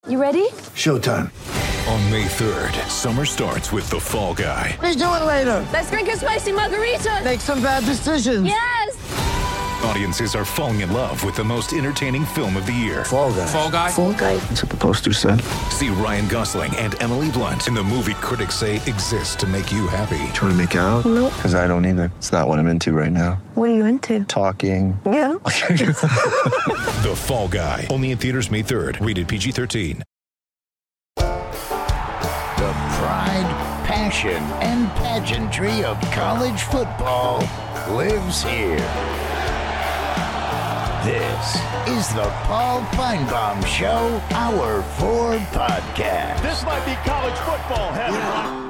You ready? Showtime. On May 3rd, summer starts with The Fall Guy. Let's do it later. Let's drink a spicy margarita. Make some bad decisions. Yes! Audiences are falling in love with the most entertaining film of the year. Fall Guy. Fall Guy? Fall guy. That's what the poster said. See Ryan Gosling and Emily Blunt in the movie critics say exists to make you happy. Trying to make it out? Nope. Because I don't either. It's not what I'm into right now. What are you into? Talking. Yeah. The Fall Guy. Only in theaters May 3rd. Rated PG-13. The pride, passion, and pageantry of college football lives here. This is the Paul Feinbaum Show, Hour 4 podcast. This might be college football heaven.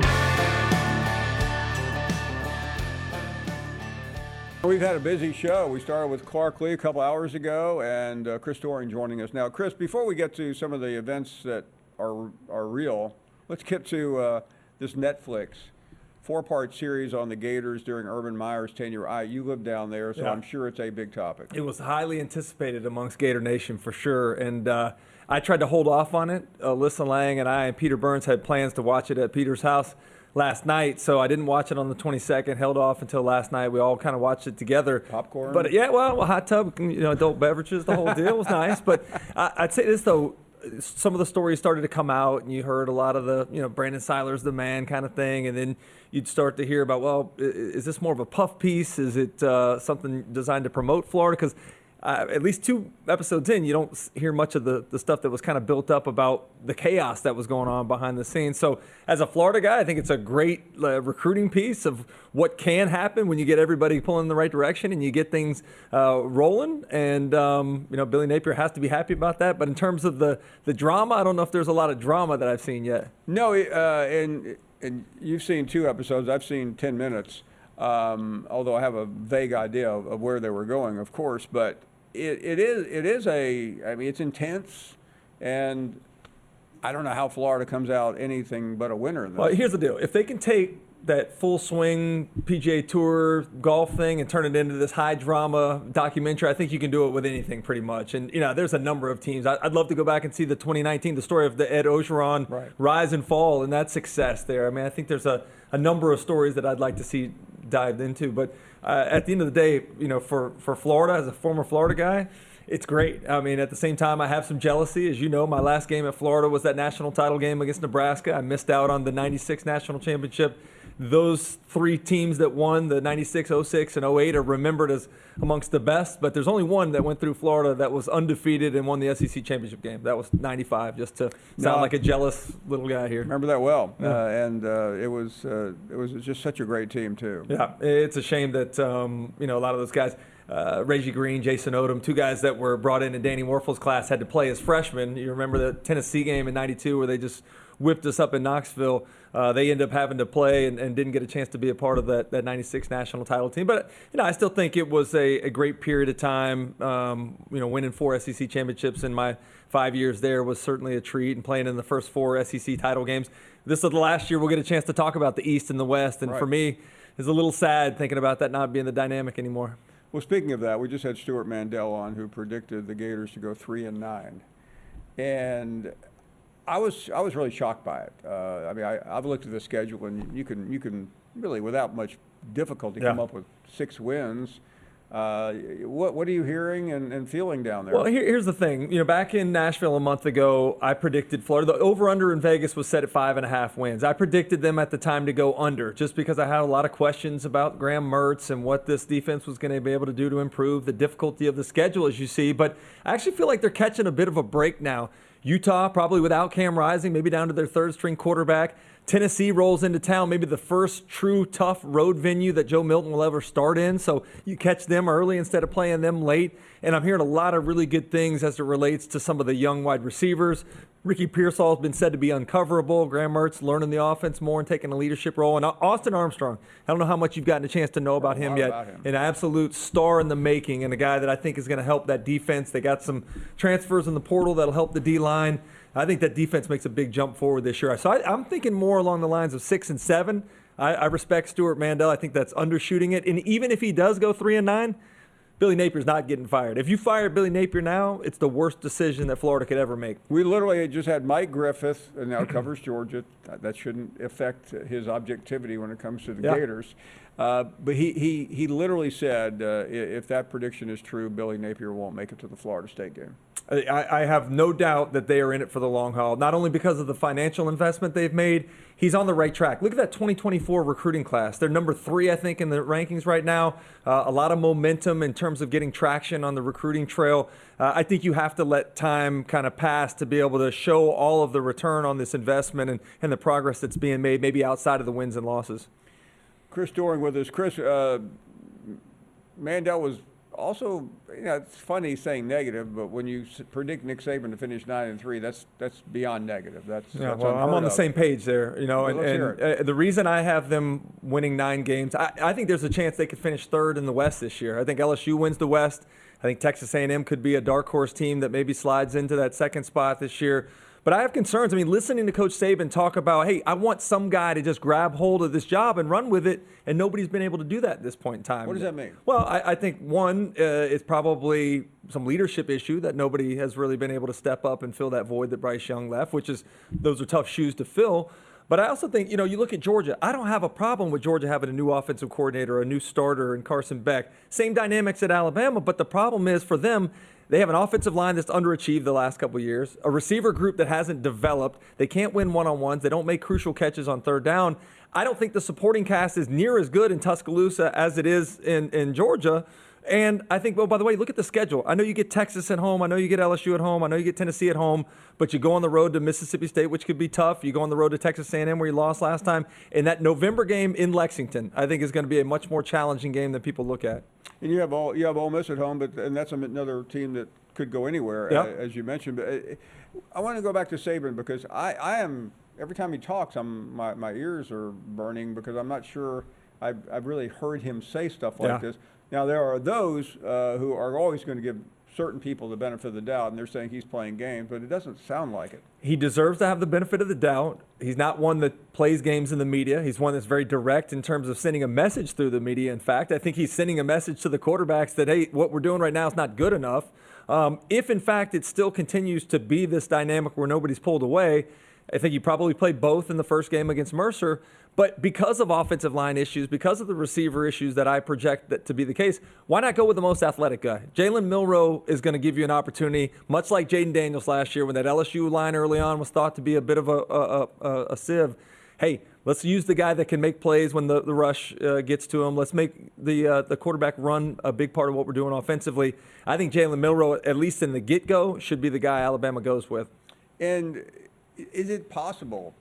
We've had a busy show. We started with Clark Lee a couple hours ago, and Chris Doering joining us now. Chris, before we get to some of the events that are real, let's get to this Netflix 4-part series on the Gators during Urban Meyer's tenure. You live down there, so I'm sure it's a big topic. It was highly anticipated amongst Gator Nation for sure, and I tried to hold off on it. Alyssa Lang and I and Peter Burns had plans to watch it at Peter's house last night, so I didn't watch it on the 22nd, held off until last night. We all kind of watched it together. Popcorn? But yeah, well, hot tub, adult beverages, the whole deal was nice. But I'd say this, though. Some of the stories started to come out, and you heard a lot of the, Brandon Seiler's the man kind of thing, and then you'd start to hear about, well, is this more of a puff piece? Is it something designed to promote Florida? Because at least 2 episodes in, you don't hear much of the stuff that was kind of built up about the chaos that was going on behind the scenes. So as a Florida guy, I think it's a great recruiting piece of what can happen when you get everybody pulling in the right direction and you get things rolling. And, Billy Napier has to be happy about that. But in terms of the drama, I don't know if there's a lot of drama that I've seen yet. No, and you've seen 2 episodes. I've seen 10 minutes, although I have a vague idea of where they were going, of course. But it's intense, and I don't know how Florida comes out anything but a winner in this. Well, here's the deal. If they can take that full swing PGA Tour golf thing and turn it into this high drama documentary, I think you can do it with anything pretty much. And, there's a number of teams. I'd love to go back and see the 2019, the story of the Ed Ogeron rise and fall and that success there. I mean, I think there's a number of stories that I'd like to see dived into. But at the end of the day, for Florida, as a former Florida guy, it's great. I mean, at the same time, I have some jealousy. As you know, my last game at Florida was that national title game against Nebraska. I missed out on the 96 national championship. Those 3 teams that won, the 96, 06, and 08, are remembered as amongst the best. But there's only one that went through Florida that was undefeated and won the SEC championship game. That was 95, just to sound like a jealous little guy here. Remember that well. Yeah. It was just such a great team, too. Yeah, it's a shame that, a lot of those guys, Reggie Green, Jason Odom, 2 guys that were brought into Danny Werfel's class had to play as freshmen. You remember the Tennessee game in 92 where they just whipped us up in Knoxville. They ended up having to play and didn't get a chance to be a part of that 96 national title team. But, I still think it was a great period of time. Winning 4 SEC championships in my 5 years there was certainly a treat, and playing in the first 4 SEC title games. This is the last year we'll get a chance to talk about the East and the West. And for me, it's a little sad thinking about that not being the dynamic anymore. Well, speaking of that, we just had Stuart Mandel on, who predicted the Gators to go 3-9. And I was really shocked by it. I've looked at the schedule, and you can really, without much difficulty, come up with 6 wins. What are you hearing and feeling down there? Well, here's the thing. Back in Nashville a month ago, I predicted Florida. The over-under in Vegas was set at 5.5 wins. I predicted them at the time to go under, just because I had a lot of questions about Graham Mertz and what this defense was going to be able to do to improve the difficulty of the schedule, as you see. But I actually feel like they're catching a bit of a break now. Utah, probably without Cam Rising, maybe down to their 3rd-string quarterback. Tennessee rolls into town, maybe the first true tough road venue that Joe Milton will ever start in. So you catch them early instead of playing them late. And I'm hearing a lot of really good things as it relates to some of the young wide receivers. Ricky Pearsall has been said to be uncoverable. Graham Mertz learning the offense more and taking a leadership role. And Austin Armstrong, I don't know how much you've gotten a chance to know about him yet. An absolute star in the making, and a guy that I think is going to help that defense. They got some transfers in the portal that'll help the D-line. I think that defense makes a big jump forward this year. So I'm thinking more along the lines of 6 and 7. I respect Stuart Mandel. I think that's undershooting it. And even if he does go 3-9, Billy Napier's not getting fired. If you fire Billy Napier now, it's the worst decision that Florida could ever make. We literally just had Mike Griffith, and now covers Georgia. That shouldn't affect his objectivity when it comes to the Gators. But he literally said, if that prediction is true, Billy Napier won't make it to the Florida State game. I have no doubt that they are in it for the long haul, not only because of the financial investment they've made. He's on the right track. Look at that 2024 recruiting class. They're number 3, I think, in the rankings right now. A lot of momentum in terms of getting traction on the recruiting trail. I think you have to let time kind of pass to be able to show all of the return on this investment and the progress that's being made, maybe outside of the wins and losses. Chris Doering with us. Chris, Mandel was also, it's funny saying negative, but when you predict Nick Saban to finish 9-3, that's beyond negative. That's well, I'm on the same page there, and the reason I have them winning 9 games, I think there's a chance they could finish 3rd in the West this year. I think LSU wins the West. I think Texas A&M could be a dark horse team that maybe slides into that 2nd spot this year. But I have concerns. I mean, listening to Coach Saban talk about, hey, I want some guy to just grab hold of this job and run with it, and nobody's been able to do that at this point in time. What does that mean? Well, I think, one, it's probably some leadership issue that nobody has really been able to step up and fill that void that Bryce Young left, those are tough shoes to fill. But I also think, you look at Georgia. I don't have a problem with Georgia having a new offensive coordinator, a new starter in Carson Beck. Same dynamics at Alabama, but the problem is for them, they have an offensive line that's underachieved the last couple of years, a receiver group that hasn't developed. They can't win one-on-ones. They don't make crucial catches on 3rd down. I don't think the supporting cast is near as good in Tuscaloosa as it is in Georgia. And I think, by the way, look at the schedule. I know you get Texas at home. I know you get LSU at home. I know you get Tennessee at home. But you go on the road to Mississippi State, which could be tough. You go on the road to Texas A&M, where you lost last time. And that November game in Lexington, I think, is going to be a much more challenging game than people look at. And you have Ole Miss at home, and that's another team that could go anywhere, as you mentioned. But I want to go back to Saban because I am, every time he talks, my ears are burning because I'm not sure I've really heard him say stuff like this. Now, there are those who are always going to give certain people the benefit of the doubt, and they're saying he's playing games, but it doesn't sound like it. He deserves to have the benefit of the doubt. He's not one that plays games in the media. He's one that's very direct in terms of sending a message through the media. In fact, I think he's sending a message to the quarterbacks that, hey, what we're doing right now is not good enough. If, in fact, it still continues to be this dynamic where nobody's pulled away, I think you probably played both in the first game against Mercer. But because of offensive line issues, because of the receiver issues that I project that to be the case, why not go with the most athletic guy? Jalen Milroe is going to give you an opportunity, much like Jaden Daniels last year when that LSU line early on was thought to be a bit of a sieve. Hey, let's use the guy that can make plays when the rush gets to him. Let's make the quarterback run a big part of what we're doing offensively. I think Jalen Milroe, at least in the get-go, should be the guy Alabama goes with. And is it possible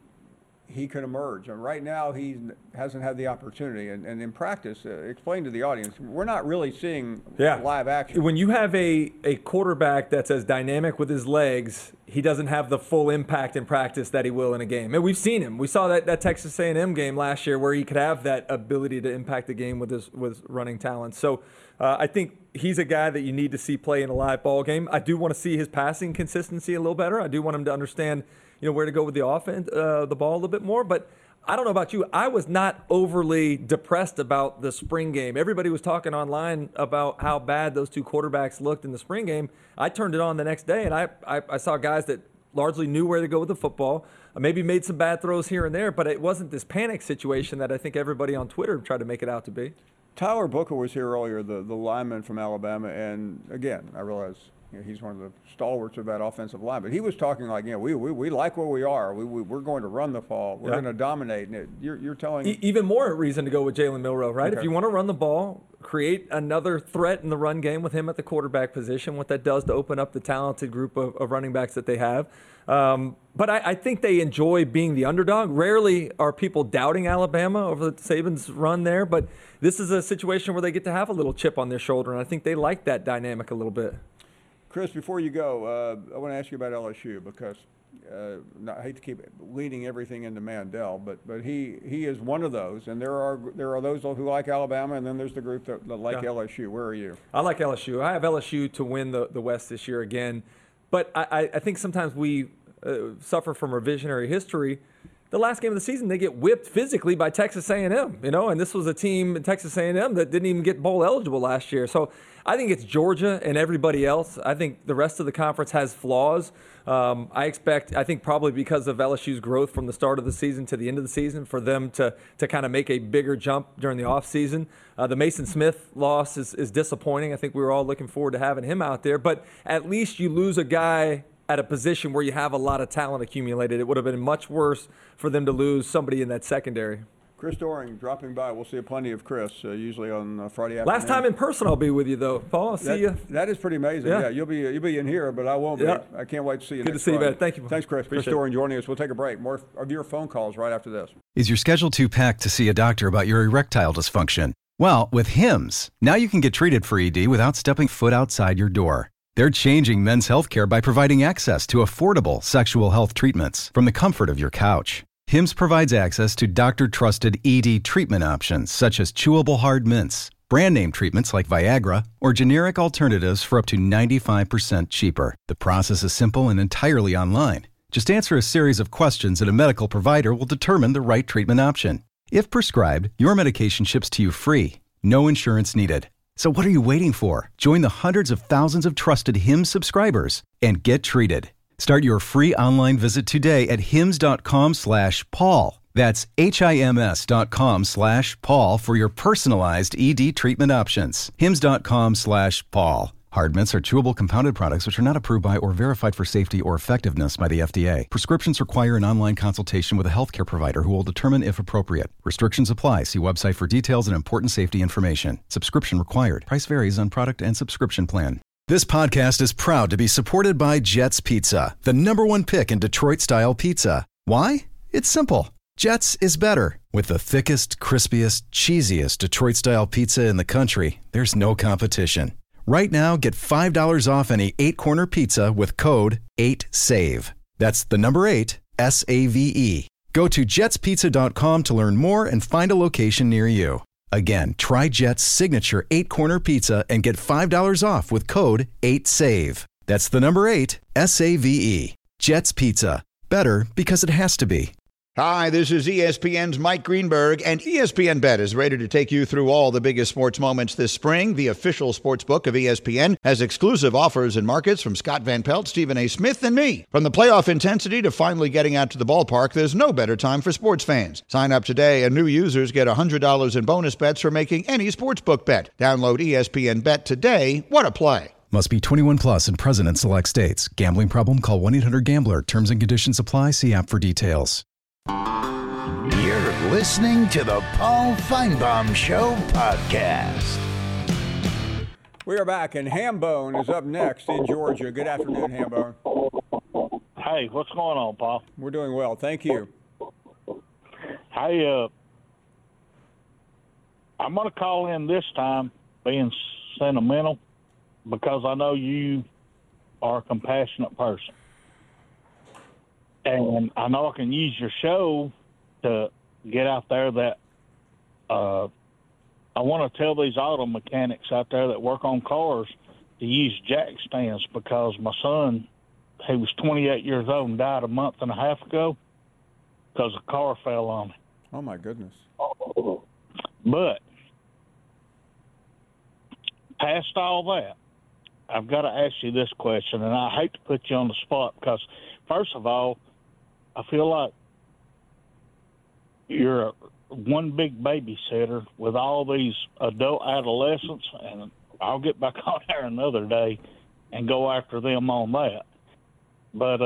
he could emerge? And right now he hasn't had the opportunity. And in practice, explain to the audience, we're not really seeing live action. When you have a quarterback that's as dynamic with his legs, he doesn't have the full impact in practice that he will in a game. And we've seen him. We saw that Texas A&M game last year where he could have that ability to impact the game with running talent. So I think he's a guy that you need to see play in a live ball game. I do want to see his passing consistency a little better. I do want him to understand where to go with the offense, the ball a little bit more. But I don't know about you. I was not overly depressed about the spring game. Everybody was talking online about how bad those two quarterbacks looked in the spring game. I turned it on the next day, and I saw guys that largely knew where to go with the football, maybe made some bad throws here and there, but it wasn't this panic situation that I think everybody on Twitter tried to make it out to be. Tyler Booker was here earlier, the lineman from Alabama, and again, I realize he's one of the stalwarts of that offensive line, but he was talking like, we like where we are. We're going to run the ball. We're going to dominate. And you're telling even more reason to go with Jalen Milroe, right? Okay. If you want to run the ball, create another threat in the run game with him at the quarterback position, what that does to open up the talented group of running backs that they have. But I think they enjoy being the underdog. Rarely are people doubting Alabama over Saban's run there, but this is a situation where they get to have a little chip on their shoulder, and I think they like that dynamic a little bit. Chris, before you go, I want to ask you about LSU because I hate to keep leading everything into Mandel, but he is one of those, and there are those who like Alabama, and then there's the group that like LSU. Where are you? I like LSU. I have LSU to win the West this year again, but I think sometimes we suffer from revisionary history. the last game of the season, they get whipped physically by Texas A&M, and this was a team in Texas A&M that didn't even get bowl eligible last year. So I think it's Georgia and everybody else. I think the rest of the conference has flaws. I think probably because of LSU's growth from the start of the season to the end of the season, for them to kind of make a bigger jump during the offseason. The Mason Smith loss is disappointing. I think we were all looking forward to having him out there. But at least you lose a guy at a position where you have a lot of talent accumulated. It would have been much worse for them to lose somebody in that secondary. Chris Doering dropping by. We'll see plenty of Chris, usually on Friday afternoon. Last time in person I'll be with you, though. Paul, I'll see you. That is pretty amazing. Yeah, you'll be in here, but I won't be. I can't wait to see you Good next to see you, Friday. man. Thank you. Thanks, Chris. Chris Doering joining us. We'll take a break. More of your phone calls right after this. Is your schedule too packed to see a doctor about your erectile dysfunction? Well, with Hims, now you can get treated for ED without stepping foot outside your door. They're changing men's healthcare by providing access to affordable sexual health treatments from the comfort of your couch. Hims provides access to doctor-trusted ED treatment options such as chewable hard mints, brand name treatments like Viagra, or generic alternatives for up to 95% cheaper. The process is simple and entirely online. Just answer a series of questions and a medical provider will determine the right treatment option. If prescribed, your medication ships to you free. No insurance needed. So what are you waiting for? Join the hundreds of thousands of trusted Hims subscribers and get treated. Start your free online visit today at hims.com/Paul. That's HIMS.com/Paul for your personalized ED treatment options. hims.com/Paul. Hard mints are chewable compounded products which are not approved by or verified for safety or effectiveness by the FDA. Prescriptions require an online consultation with a healthcare provider who will determine if appropriate. Restrictions apply. See website for details and important safety information. Subscription required. Price varies on product and subscription plan. This podcast is proud to be supported by Jets Pizza, the #1 pick in Detroit-style pizza. Why? It's simple. Jets is better. With the thickest, crispiest, cheesiest Detroit-style pizza in the country, there's no competition. Right now, get $5 off any 8-corner pizza with code 8SAVE. That's the number 8, SAVE. Go to jetspizza.com to learn more and find a location near you. Again, try Jet's signature 8-corner pizza and get $5 off with code 8SAVE. That's the number 8, SAVE. Jet's Pizza. Better because it has to be. Hi, this is ESPN's Mike Greenberg, and ESPN Bet is ready to take you through all the biggest sports moments this spring. The official sports book of ESPN has exclusive offers and markets from Scott Van Pelt, Stephen A. Smith, and me. From the playoff intensity to finally getting out to the ballpark, there's no better time for sports fans. Sign up today, and new users get $100 in bonus bets for making any sportsbook bet. Download ESPN Bet today. What a play. Must be 21 plus and present in select states. Gambling problem? Call 1-800-GAMBLER. Terms and conditions apply. See app for details. You're listening to the Paul Feinbaum Show podcast. We are back, and Hambone is up next in Georgia. Good afternoon, Hambone. Hey, what's going on, Paul? We're doing well. Thank you. Hey, I'm going to call in this time being sentimental because I know you are a compassionate person. And I know I can use your show to get out there that I want to tell these auto mechanics out there that work on cars to use jack stands because my son, he was 28 years old and died a month and a half ago because a car fell on him. Oh, my goodness. But past all that, I've got to ask you this question, and I hate to put you on the spot because, first of all, I feel like you're one big babysitter with all these adult adolescents, and I'll get back on there another day and go after them on that. But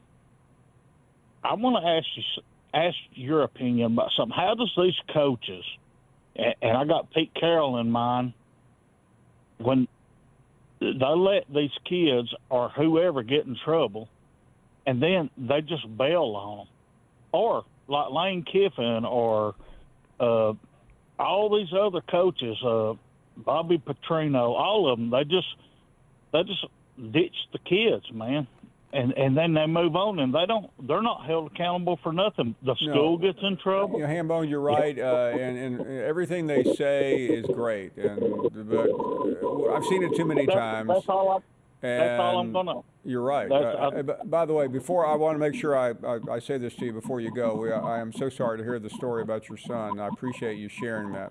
I want to ask your opinion about something. How does these coaches, and I got Pete Carroll in mind, when they let these kids or whoever get in trouble, and then they just bail on them. Or like Lane Kiffin or all these other coaches, Bobby Petrino, all of them, they just ditch the kids, man. And then they move on, and they're not held accountable for nothing. The school gets in trouble. You know, Hambone, you're right, and everything they say is great, but I've seen it too many times. That's all That's all I'm gonna. You're right. By the way, before I want to make sure I say this to you before you go. I am so sorry to hear the story about your son. I appreciate you sharing that.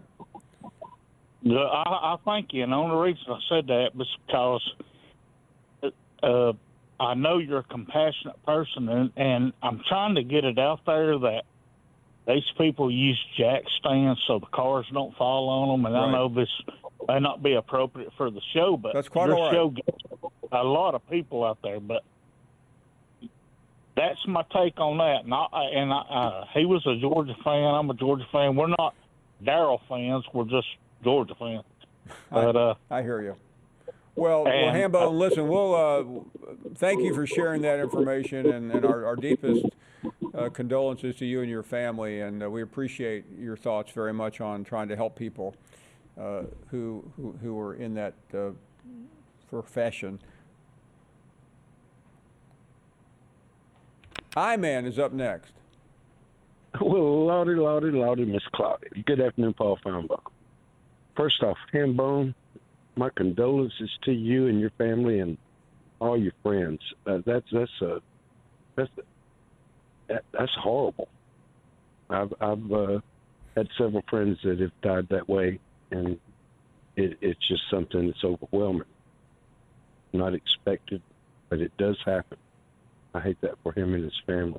I thank you, and the only reason I said that was because I know you're a compassionate person, and I'm trying to get it out there that these people use jack stands so the cars don't fall on them, and Right. I know this may not be appropriate for the show, but That's quite your all right. show gets a lot of people out there, but that's my take on that. And he was a Georgia fan. I'm a Georgia fan. We're not Darrell fans. We're just Georgia fans. But I hear you. Well, and- Hambone, listen, we'll thank you for sharing that information, and our deepest condolences to you and your family, and we appreciate your thoughts very much on trying to help people who are in that profession. I-Man is up next. Well, Lottie, Miss Claudia. Good afternoon, Paul Feinbaum. First off, Hambone, my condolences to you and your family and all your friends. That's horrible. I've had several friends that have died that way, and it's just something that's overwhelming. Not expected, but it does happen. I hate that for him and his family.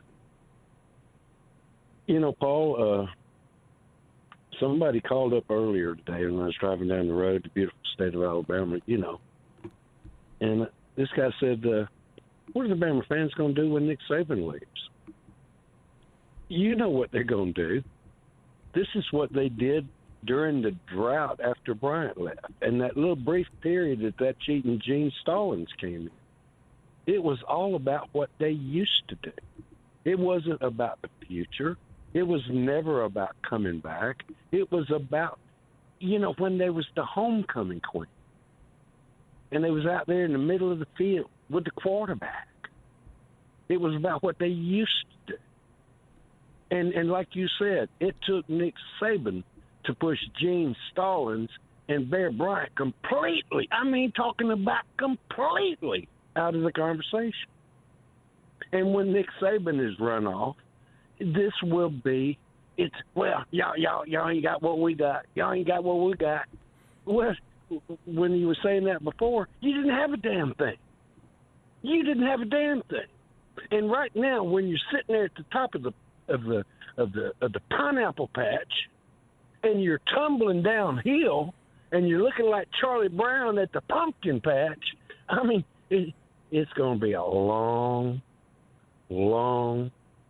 You know, Paul, somebody called up earlier today when I was driving down the road, the beautiful state of Alabama, you know, and this guy said, what are the Bama fans going to do when Nick Saban leaves? You know what they're going to do. This is what they did during the drought after Bryant left, and that little brief period that cheating Gene Stallings came in. It was all about what they used to do. It wasn't about the future. It was never about coming back. It was about, you know, when there was the homecoming queen, and they was out there in the middle of the field with the quarterback. It was about what they used to do. And like you said, it took Nick Saban to push Gene Stallings and Bear Bryant completely, I mean, talking about completely out of the conversation. And when Nick Saban is run off, this will be, y'all ain't got what we got. Y'all ain't got what we got. Well, when you were saying that before, you didn't have a damn thing. You didn't have a damn thing. And right now, when you're sitting there at the top of the pineapple patch, and you're tumbling downhill, and you're looking like Charlie Brown at the pumpkin patch, I mean, it's going to be a long, whoa!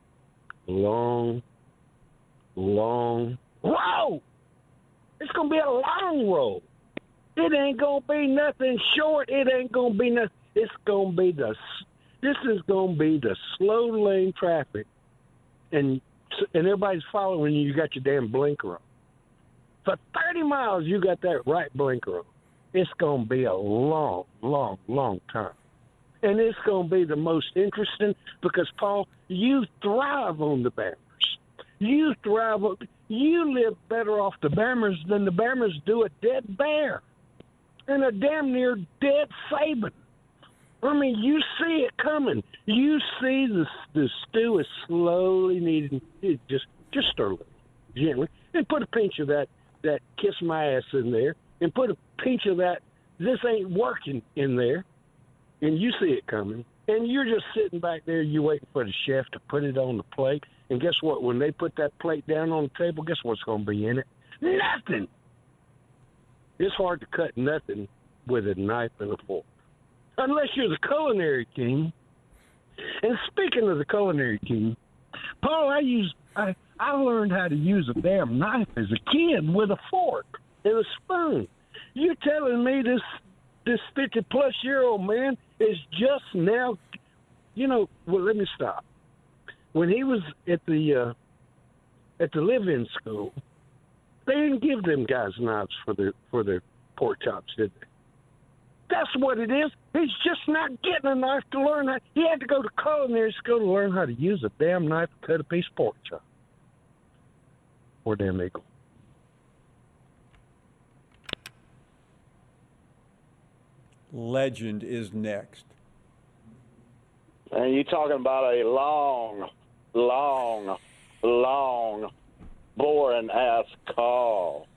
It's going to be a long road. It ain't going to be nothing short. It ain't going to be nothing. It's going to be this is going to be the slow lane traffic, and everybody's following you. You got your damn blinker on. For 30 miles, you got that right blinker on. It's going to be a long, long, long time. And it's going to be the most interesting because, Paul, you thrive on the Bammers. You live better off the Bammers than the Bammers do a dead Bear and a damn near dead Saban. I mean, you see it coming. You see the stew is slowly needing just stir it gently and put a pinch of that kiss my ass in there and put a pinch of that this ain't working in there, and you see it coming, and you're just sitting back there, you waiting for the chef to put it on the plate, and guess what? When they put that plate down on the table, guess what's going to be in it? Nothing. It's hard to cut nothing with a knife and a fork, unless you're the culinary king. And speaking of the culinary king, Paul, I learned how to use a damn knife as a kid with a fork and a spoon. You telling me this 50-plus-year-old man is just now, well, let me stop. When he was at the live-in school, they didn't give them guys knives for their pork chops, did they? That's what it is. He's just not getting a knife to learn how. He had to go to culinary school to learn how to use a damn knife to cut a piece of pork chop. Poor damn eagle. legend is next? And you're talking about a long, boring-ass call.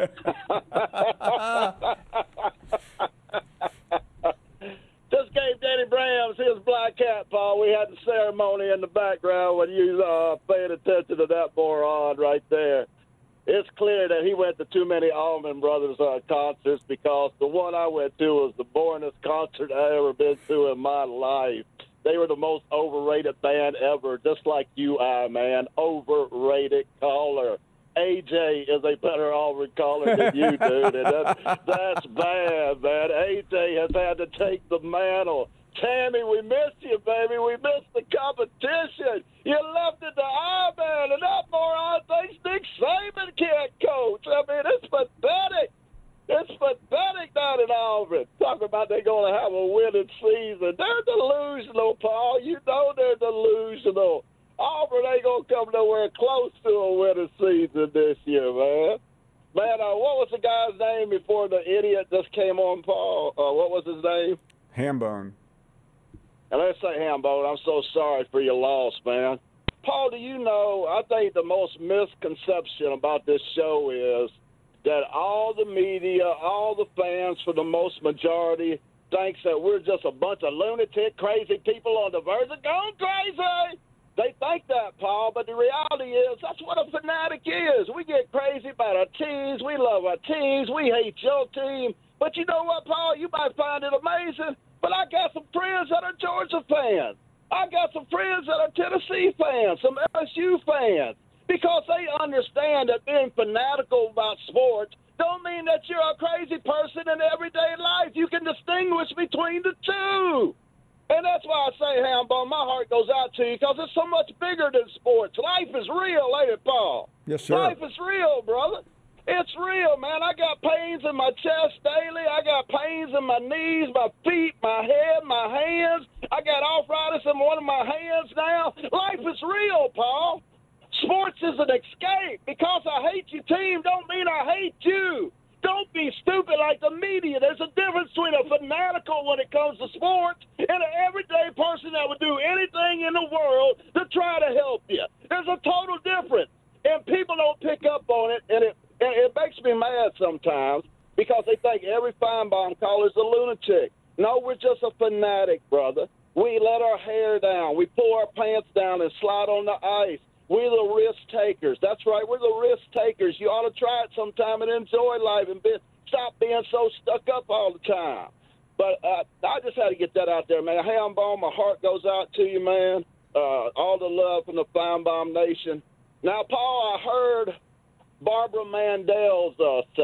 Just gave Danny Brams his black hat, Paul. We had the ceremony in the background when you paid attention to that moron right there. It's clear that he went to too many Allman Brothers concerts, because the one I went to was the boringest concert I ever been to in my life. They were the most overrated band ever, just like you are, man. Overrated caller. AJ is a better Auburn caller than you, dude, and that's bad, man. AJ has had to take the mantle. Tammy, we missed you, baby. We missed the competition. You left it to I-Man, and that moron thinks Nick Saban can't coach. I mean, it's pathetic. It's pathetic down in Auburn. Talking about they're going to have a winning season. They're delusional, Paul. You know they're delusional. Auburn ain't going to come nowhere close to a winning season this year, man. Man, what was the guy's name before the idiot just came on, Paul? What was his name? Hambone. And let's say Hambone, I'm so sorry for your loss, man. Paul, do you know, I think the most misconception about this show is that all the media, all the fans, for the most majority, thinks that we're just a bunch of lunatic, crazy people on the verge of going crazy. They think that, Paul, but the reality is that's what a fanatic is. We get crazy about our teams. We love our teams. We hate your team. But you know what, Paul? You might find it amazing, but I got some friends that are Georgia fans. I got some friends that are Tennessee fans, some LSU fans, because they understand that being fanatical about sports don't mean that you're a crazy person in everyday life. You can distinguish between the two. And that's why I say, Hambone, my heart goes out to you, because it's so much bigger than sports. Life is real, ain't it, Paul? Yes, sir. Life is real, brother. It's real, man. I got pains in my chest daily. I got pains in my knees, my feet, my head, my hands. I got arthritis in one of my hands now. Life is real, Paul. Sports is an escape. Because I hate your team don't mean I hate you. Don't be stupid like the media. There's a difference between a fanatical when it comes to sports and an everyday person that would do anything in the world to try to help you. There's a total difference, and people don't pick up on it, and it makes me mad sometimes because they think every Feinbaum caller is a lunatic. No, we're just a fanatic, brother. We let our hair down. We pull our pants down and slide on the ice. We're the risk takers. That's right. We're the risk takers. You ought to try it sometime and enjoy life and stop being so stuck up all the time. But I just had to get that out there, man. Hambone, my heart goes out to you, man. All the love from the Feinbaum Nation. Now, Paul, I heard Barbara Mandel's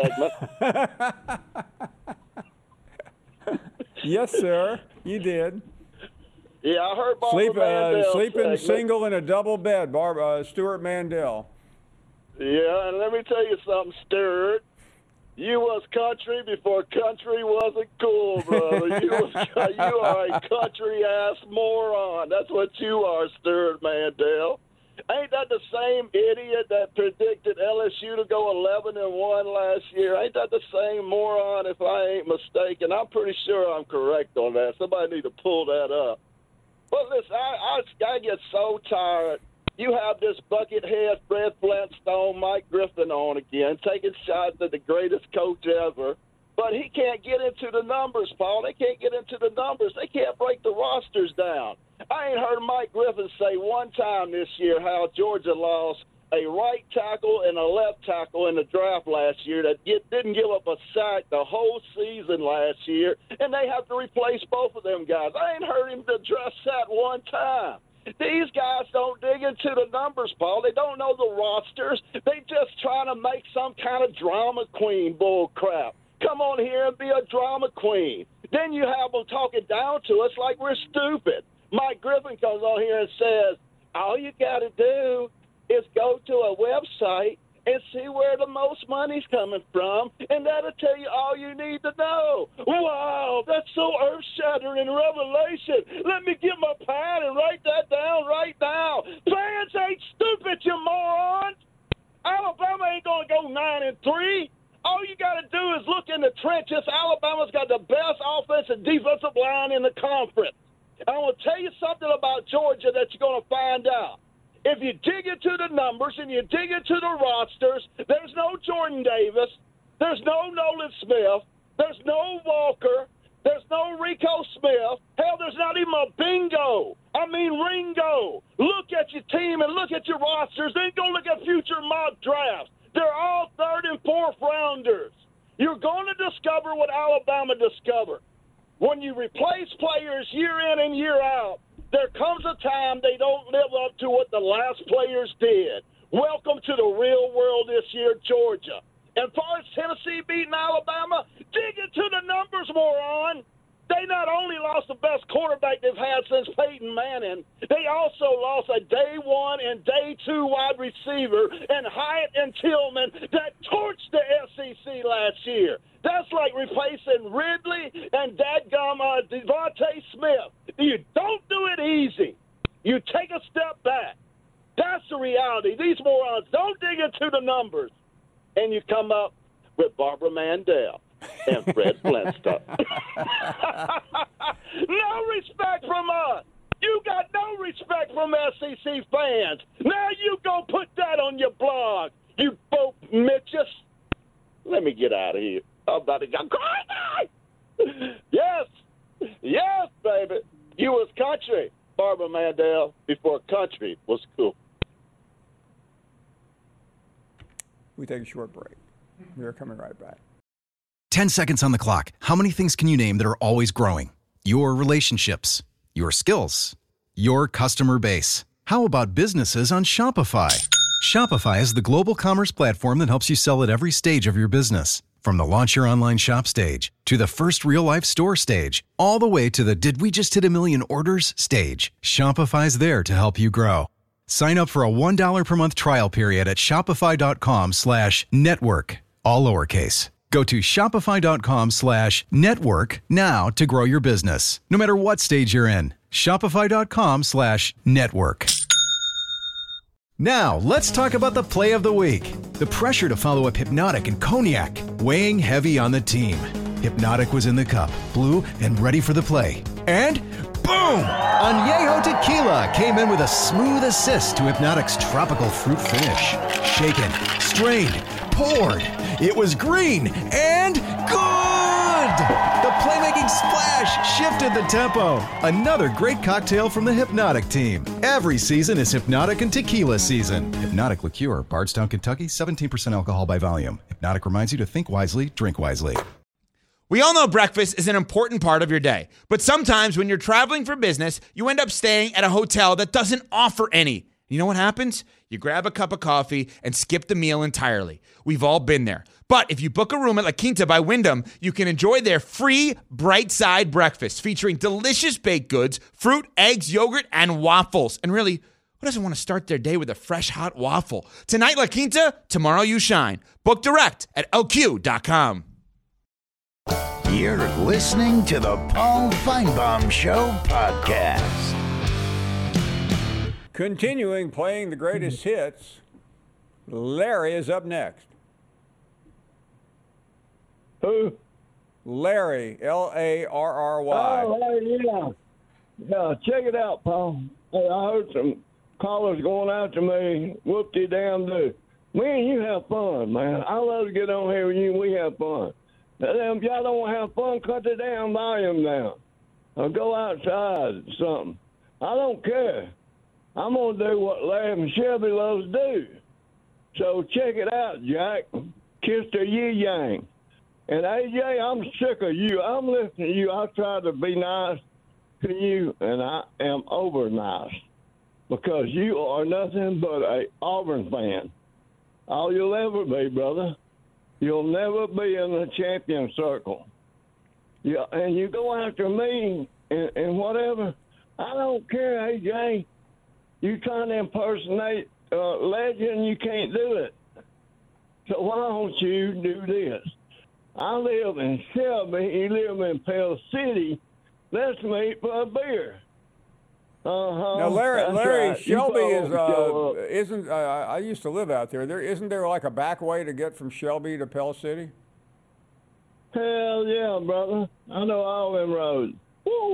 segment. Yes, sir. You did. Yeah, I heard Barbara Mandel's sleeping segment. single in a double bed, Stuart Mandel. Yeah, and let me tell you something, Stuart. You was country before country wasn't cool, brother. You are a country-ass moron. That's what you are, Stuart Mandel. Ain't that the same idiot that predicted LSU to go 11-1 last year? Ain't that the same moron, if I ain't mistaken? I'm pretty sure I'm correct on that. Somebody need to pull that up. But listen, I get so tired. You have this buckethead Fred Flintstone, Mike Griffin on again, taking shots at the greatest coach ever. But he can't get into the numbers, Paul. They can't get into the numbers. They can't break the rosters down. I ain't heard Mike Griffin say one time this year how Georgia lost a right tackle and a left tackle in the draft last year that didn't give up a sack the whole season last year, and they have to replace both of them guys. I ain't heard him address that one time. These guys don't dig into the numbers, Paul. They don't know the rosters. They just trying to make some kind of drama queen bull crap. Come on here and be a drama queen. Then you have them talking down to us like we're stupid. Mike Griffin comes on here and says, all you got to do is go to a website and see where the most money's coming from, and that'll tell you all you need to know. Wow, that's so earth-shattering revelation. Let me get my pad and write that down right now. Fans ain't stupid, you morons. Alabama ain't going to go 9-3. All you got to do is look in the trenches. Alabama's got the best offense and defense conference. And I want to tell you something about Georgia that you're going to find out. If you dig into the numbers and you dig into the rosters, there's no Jordan Davis, there's no Nolan Smith, there's no Walker, there's no Rico Smith. Hell, there's not even a bingo. I mean Ringo. Look at your team and look at your rosters. Then go look at future mock drafts. They're all third and fourth rounders. You're going to discover what Alabama discovered. When you replace players year in and year out, there comes a time they don't live up to what the last players did. Welcome to the real world this year, Georgia. And as far as Tennessee beating Alabama, dig into the numbers, moron. They not only lost the best quarterback they've had since Peyton Manning, they also lost a day one and day two wide receiver in Hyatt and Tillman that torched the SEC last year. That's like replacing Ridley and dadgum Devontae Smith. You don't do it easy. You take a step back. That's the reality. These morons don't dig into the numbers. And you come up with Barbara Mandel and Fred Flintstone. No respect from us. You got no respect from SEC fans. Now you go put that on your blog, you folk mitches. Let me get out of here. I'm about to go crazy. Yes, baby. You was country, Barbara Mandel, before country was cool. We take a short break. We are coming right back. 10 seconds on the clock. How many things can you name that are always growing? Your relationships, your skills, your customer base. How about businesses on Shopify? Shopify is the global commerce platform that helps you sell at every stage of your business. From the launch your online shop stage, to the first real-life store stage, all the way to the did we just hit a million orders stage. Shopify's there to help you grow. Sign up for a $1 per month trial period at shopify.com/network, all lowercase. Go to shopify.com/network now to grow your business, no matter what stage you're in. Shopify.com/network. Now, let's talk about the play of the week. The pressure to follow up Hypnotic and Cognac, weighing heavy on the team. Hypnotic was in the cup, blue, and ready for the play. And boom! Añejo Tequila came in with a smooth assist to Hypnotic's tropical fruit finish. Shaken, strained, poured. It was green and good! The playmaking splash shifted the tempo. Another great cocktail from the Hypnotic team. Every season is Hypnotic and Tequila season. Hypnotic Liqueur, Bardstown, Kentucky, 17% alcohol by volume. Hypnotic reminds you to think wisely, drink wisely. We all know breakfast is an important part of your day, but sometimes when you're traveling for business, you end up staying at a hotel that doesn't offer any. You know what happens? You grab a cup of coffee and skip the meal entirely. We've all been there. But if you book a room at La Quinta by Wyndham, you can enjoy their free Bright Side breakfast featuring delicious baked goods, fruit, eggs, yogurt, and waffles. And really, who doesn't want to start their day with a fresh hot waffle? Tonight, La Quinta, tomorrow you shine. Book direct at lq.com. You're listening to the Paul Feinbaum Show podcast. Continuing playing the greatest hits, Larry is up next. Who? Larry, Larry. Oh, yeah. Yeah, check it out, Paul. Hey, I heard some callers going after me. Whoop-de-damn-do. Me and you have fun, man. I love to get on here with you and we have fun. Now, if y'all don't have fun, cut the damn volume down. Or go outside or something. I don't care. I'm going to do what Larry and Shelby loves to do. So check it out, Jack. Kiss the yi-yang. And AJ, I'm sick of you. I'm listening to you. I try to be nice to you, and I am over nice. Because you are nothing but a Auburn fan. All you'll ever be, brother. You'll never be in the champion circle. Yeah, and you go after me and whatever. I don't care, AJ. You trying to impersonate legend, you can't do it. So why don't you do this? I live in Shelby. You live in Pell City. Let's meet for a beer. Now, Larry, right. Shelby isn't. I used to live out there. Isn't there like a back way to get from Shelby to Pell City? Hell yeah, brother. I know all them roads. Woo!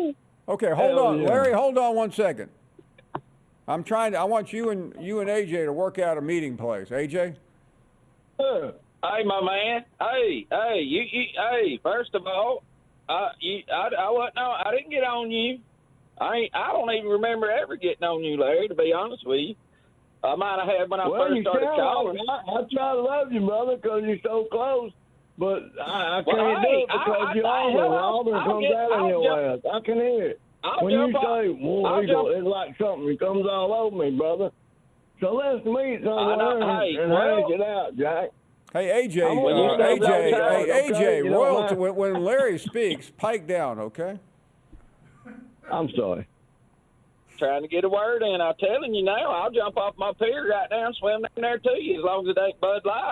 Okay, hold Hell on, yeah. Larry. Hold on 1 second. I want you and AJ to work out a meeting place. AJ. Hey, my man. Hey, hey. First of all, I didn't get on you. I don't even remember ever getting on you, Larry. To be honest with you, I might have had when I first started calling. I try to love you, brother, because you're so close. But I can't do it because you're Auburn. Auburn comes out on your ass. I can hear it. When you say, "War Eagle," it's like something comes all over me, brother. So let's meet somewhere and hash it out, Jack. Hey, AJ, Royalty, when Larry speaks, pike down, okay? I'm sorry. Trying to get a word in. I'm telling you now, I'll jump off my pier right now and swim down there to you as long as it ain't Bud Light.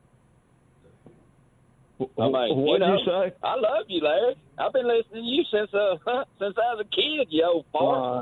I mean, What'd you say? I love you, Larry. I've been listening to you since I was a kid, you old fart.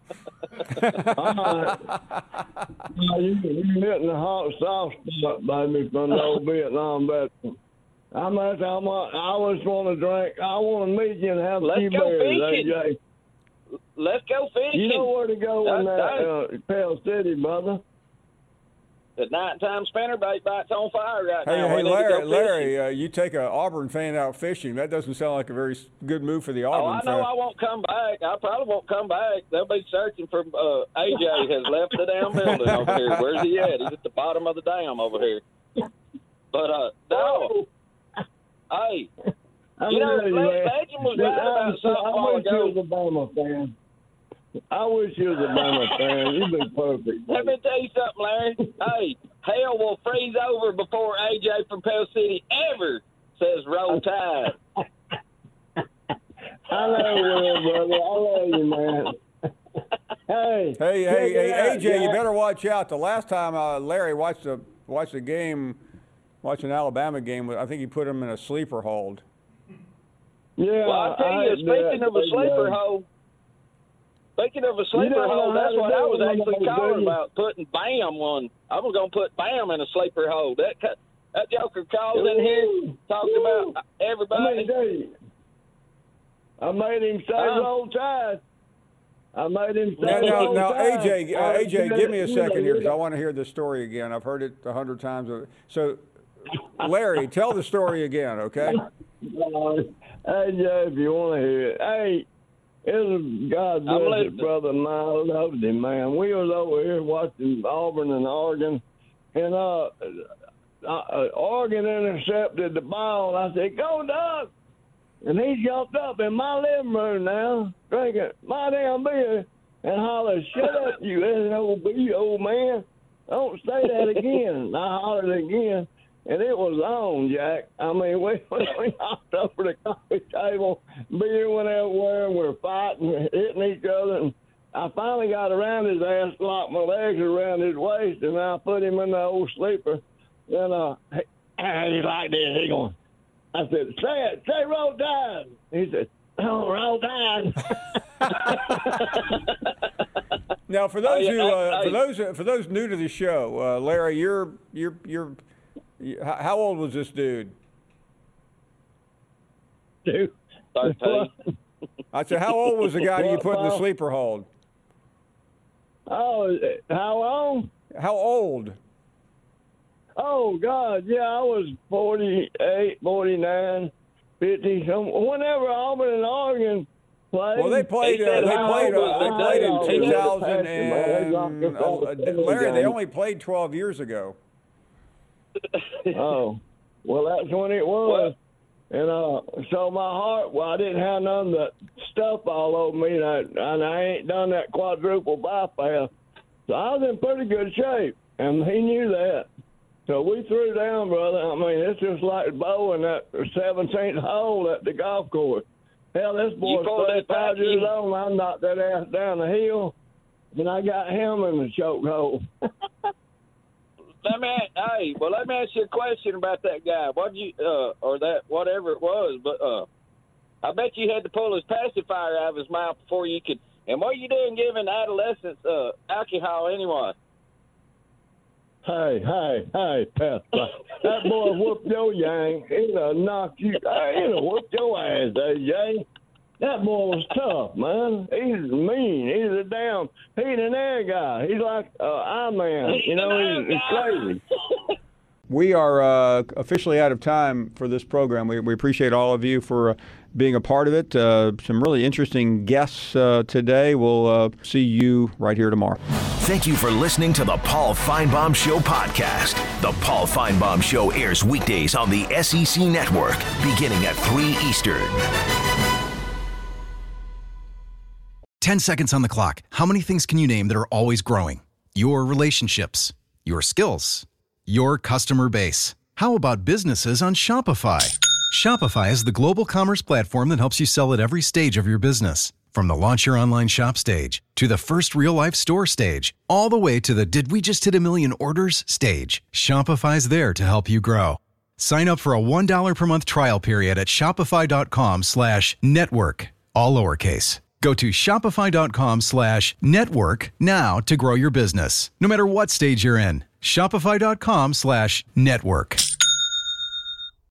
You hitting the hot soft spot, baby, from the old Vietnam veteran. I always want to drink. I want to meet you and have a few beers, AJ. Let's go fishing. You know where to go in that Pell City, brother. The nighttime spinnerbait bite's on fire right now. Hey, Larry, you take an Auburn fan out fishing. That doesn't sound like a very good move for the Auburn fan. I know I won't come back. I probably won't come back. They'll be searching for AJ has left the damn building over here. Where's he at? He's at the bottom of the dam over here. But, no. Hey, you know, Legend was right about softball ago. I wish you was a Bama fan. I wish you was a Bama fan. You'd be perfect. Let me tell you something, Larry. Hey, hell will freeze over before AJ from Pell City ever says roll tide. I know you will, brother. I love you, man. Hey, AJ, you better watch out. The last time Larry watched an Alabama game, I think he put him in a sleeper hold. Yeah. Well, I tell you, speaking of a sleeper hold, that's what I was actually calling about, putting Bam one. I was going to put Bam in a sleeper hold. That joker calls in here, talks about everybody. I made him say roll tide. I made him say roll now, tide. AJ, give me a second here because I want to hear this story again. I've heard it 100 times. So, Larry, tell the story again, okay? AJ, if you want to hear it. Hey, it was God bless it, brother of mine. I loved him, man. We was over here watching Auburn and Oregon, and Oregon intercepted the ball. I said, "Go, Doug!" And he jumped up in my living room now, drinking my damn beer, and hollered, "Shut up, you SOB, old man! Don't say that again." And I hollered again. And it was on, Jack. I mean, we knocked over the coffee table, beer went everywhere, and we're fighting, hitting each other. And I finally got around his ass, locked my legs around his waist, and I put him in the old sleeper. And he's like this. He going, I said, say roll tide. He said, "Oh, roll tide." Now, for those new to the show, Larry, you're how old was this dude? 13. I said, how old was the guy that you put in the sleeper hold? Oh, how long? How old? Oh, God, yeah, I was 48, 49, 50. Whenever Auburn and Oregon played. Well, they played in 2000 and Larry, they only played 12 years ago. Oh, well, that's when it was. And so my heart, I didn't have none of that stuff all over me, and I ain't done that quadruple bypass. So I was in pretty good shape, and he knew that. So we threw down, brother. I mean, it's just like bowling that 17th hole at the golf course. Hell, this boy's 35 years old, and I knocked that ass down the hill, and I got him in the choke hole. Let me ask you a question about that guy. What you or that whatever it was, but I bet you had to pull his pacifier out of his mouth before you could. And what are you doing giving adolescents alcohol anyway? Hey, Pat. That boy whooped your yang. He'll knock you. He'll whoop your ass, AJ. That boy was tough, man. He's mean. He's an air guy. He's like I-Man. You know, he's crazy. We are officially out of time for this program. We appreciate all of you for being a part of it. Some really interesting guests today. We'll see you right here tomorrow. Thank you for listening to the Paul Feinbaum Show podcast. The Paul Feinbaum Show airs weekdays on the SEC Network, beginning at 3 Eastern. 10 seconds on the clock. How many things can you name that are always growing? Your relationships, your skills, your customer base. How about businesses on Shopify? Shopify is the global commerce platform that helps you sell at every stage of your business. From the launch your online shop stage, to the first real-life store stage, all the way to the did we just hit a million orders stage. Shopify's there to help you grow. Sign up for a $1 per month trial period at shopify.com/network, all lowercase. Go to shopify.com/network now to grow your business, no matter what stage you're in. Shopify.com/network.